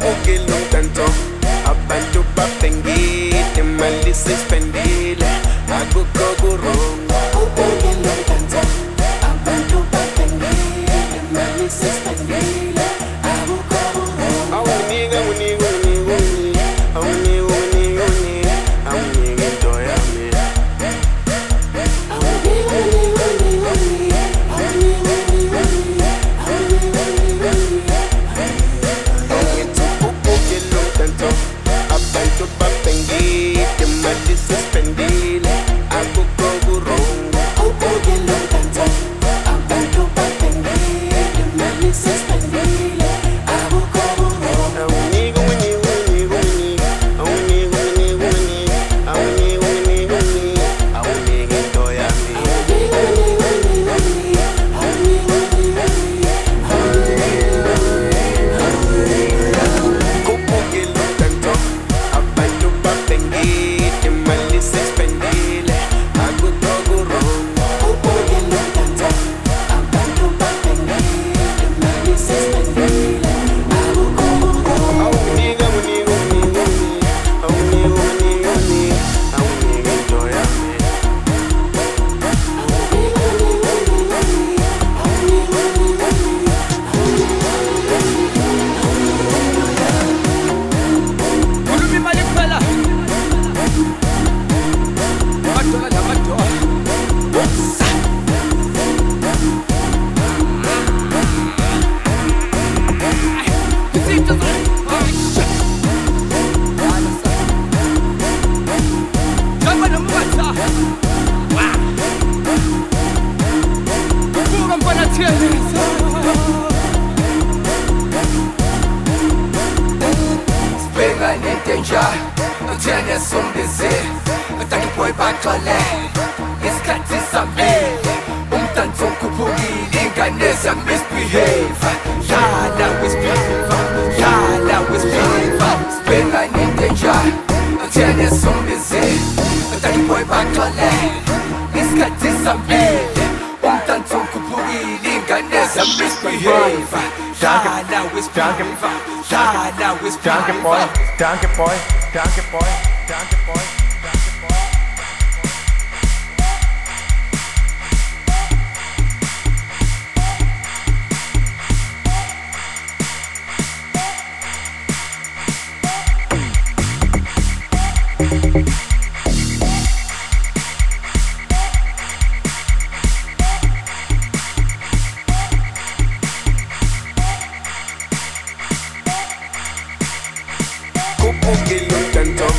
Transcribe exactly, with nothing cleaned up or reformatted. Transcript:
Kupukile umdanso, abantu bapengile, imali sispendile, akukho kurongo. Kupukile umdanso, abantu bapengile, imali sispendile, akukho kurongo. Awunika, unika, unika, unika, awunika, unika, unika, awunika into yami. Awunika, unika, unika, unika, awunika, unika, unika, awunika, unika, unika. Angithi kupukile umdanso, abantu bapengile, imali sispendile, akukho kurongo. Kupukile umdanso, abantu bapengile, imali sispendile, akukho kurongo. Awunika, unika, unika, unika, awunika, unika, unika, awunika, unika, unika, awunika into yami. Awunika, unika, unika, unika, awunika, unika, unika, kupukile umdanso, abantu bapengile, imali sispendile, akukho kurongo. Kupukile umdanso, abantu bapengile, imali sispendile, akukho kurongo. Awunika, unika, unika, unika, awunika, unika, unika, awunika into yami. Awunika, unika, unika, unika, awunika, unika, unika, Khuluma imali kuphela. Amadola namadola. Upsa. Izinto za- Aisha. Alasa. Jamba nombatha. Wa. Kubuka mfana Thelisa. Sibheka nentenja uthene sombizi Utaki boy baxole Isikhathi samile Umdanso ukhuphukile ingane ziyamisbehave Dlala wisbehave Dlala wisbehave Sibheka nentenja uthene sombizi Utaki boy baxole Isikhathi samile Umdanso ukhuphukile ingane ziyamisbehave Dlala wisbehave Dlala wisbehave Donkey boy, donkey boy, donkey boy, donkey boy, donkey boy. Kupukile umdanso,